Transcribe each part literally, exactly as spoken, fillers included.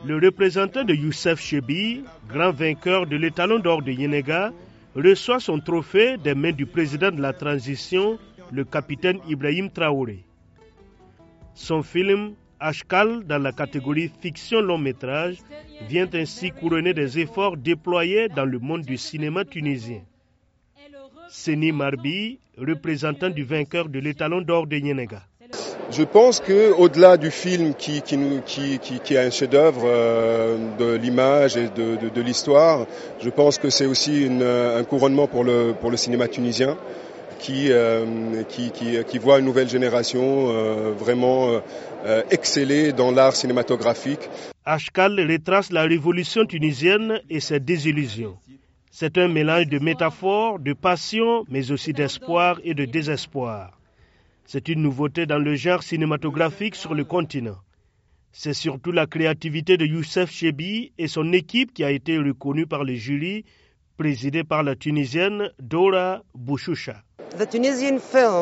Le représentant de Youssef Chebbi, grand vainqueur de l'étalon d'or de Yenega, reçoit son trophée des mains du président de la transition, le capitaine Ibrahim Traoré. Son film Ashkal, dans la catégorie fiction long métrage, vient ainsi couronner des efforts déployés dans le monde du cinéma tunisien. Seni Marbi, représentant du vainqueur de l'étalon d'or de Yenega. Je pense qu'au-delà du film qui, qui, qui, qui, qui est un chef-d'œuvre euh, de l'image et de, de, de l'histoire, je pense que c'est aussi une, un couronnement pour le, pour le cinéma tunisien qui, euh, qui, qui, qui voit une nouvelle génération euh, vraiment euh, exceller dans l'art cinématographique. Ashkal retrace la révolution tunisienne et ses désillusions. C'est un mélange de métaphores, de passion, mais aussi d'espoir et de désespoir. C'est une nouveauté dans le genre cinématographique sur le continent. C'est surtout la créativité de Youssef Chebbi et son équipe qui a été reconnue par le jury, présidé par la Tunisienne Dora Bouchoucha. Le film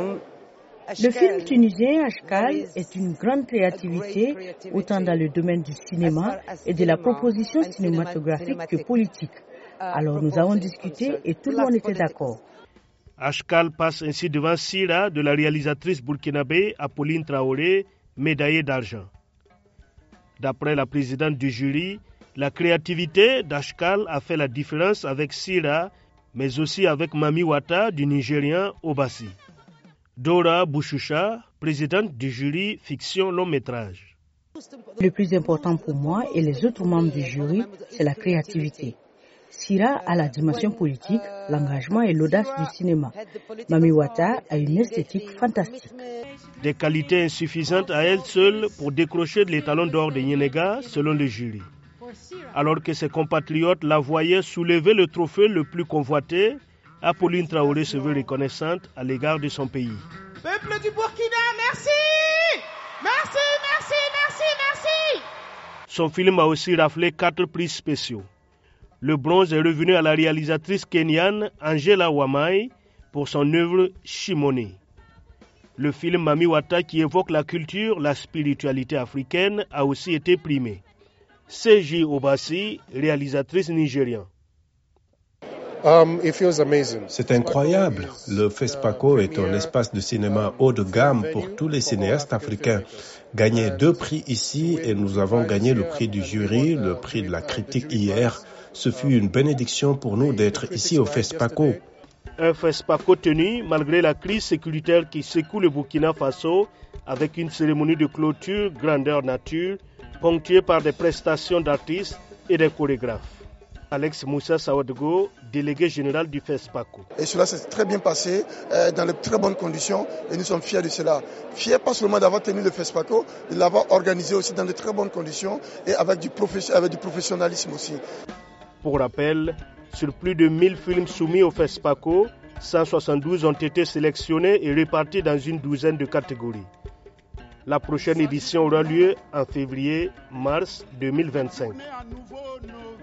tunisien Ashkal est une grande créativité, autant dans le domaine du cinéma et de la proposition cinématographique que politique. Alors nous avons discuté et tout le monde était d'accord. Ashkal passe ainsi devant Sira de la réalisatrice burkinabé Apolline Traoré, médaillée d'argent. D'après la présidente du jury, la créativité d'Ashkal a fait la différence avec Sira, mais aussi avec Mami Wata du Nigérian Obasi. Dora Bouchoucha, présidente du jury fiction long métrage. Le plus important pour moi et les autres membres du jury, c'est la créativité. Sira a la dimension politique, l'engagement et l'audace du cinéma. Mami Wata a une esthétique fantastique. Des qualités insuffisantes à elle seule pour décrocher l'étalon d'or de Yenega, selon le jury. Alors que ses compatriotes la voyaient soulever le trophée le plus convoité, Apolline Traoré se veut reconnaissante à l'égard de son pays. Peuple du Burkina, merci! Merci, merci, merci, merci! Son film a aussi raflé quatre prix spéciaux. Le bronze est revenu à la réalisatrice kenyane Angela Wamai pour son œuvre Shimone. Le film Mami Wata, qui évoque la culture, la spiritualité africaine, a aussi été primé. C J Obasi, réalisatrice nigériane. Um, C'est incroyable. Le FESPACO est un espace de cinéma haut de gamme pour tous les cinéastes africains. Gagner deux prix ici et nous avons gagné le prix du jury, le prix de la critique hier. Ce fut une bénédiction pour nous d'être ici au FESPACO. Un FESPACO tenu malgré la crise sécuritaire qui secoue le Burkina Faso avec une cérémonie de clôture grandeur nature ponctuée par des prestations d'artistes et des chorégraphes. Alex Moussa Sawadego, délégué général du FESPACO. Et cela s'est très bien passé, euh, dans de très bonnes conditions, et nous sommes fiers de cela. Fiers pas seulement d'avoir tenu le FESPACO, de l'avoir organisé aussi dans de très bonnes conditions et avec du, professe- avec du professionnalisme aussi. Pour rappel, sur plus de mille films soumis au FESPACO, cent soixante-douze ont été sélectionnés et répartis dans une douzaine de catégories. La prochaine édition aura lieu en février-mars deux mille vingt-cinq.